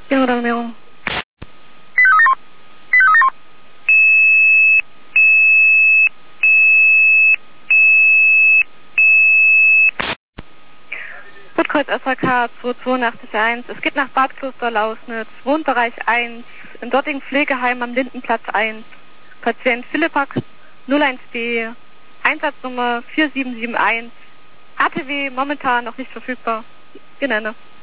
Mehrung. Rotkreuz SHK 2881. Es geht nach Bad Kloster-Lausnitz, Wohnbereich 1, im dortigen Pflegeheim am Lindenplatz 1. Patient Philippak 01D, Einsatznummer 4771. ATW momentan noch nicht verfügbar. Genenne.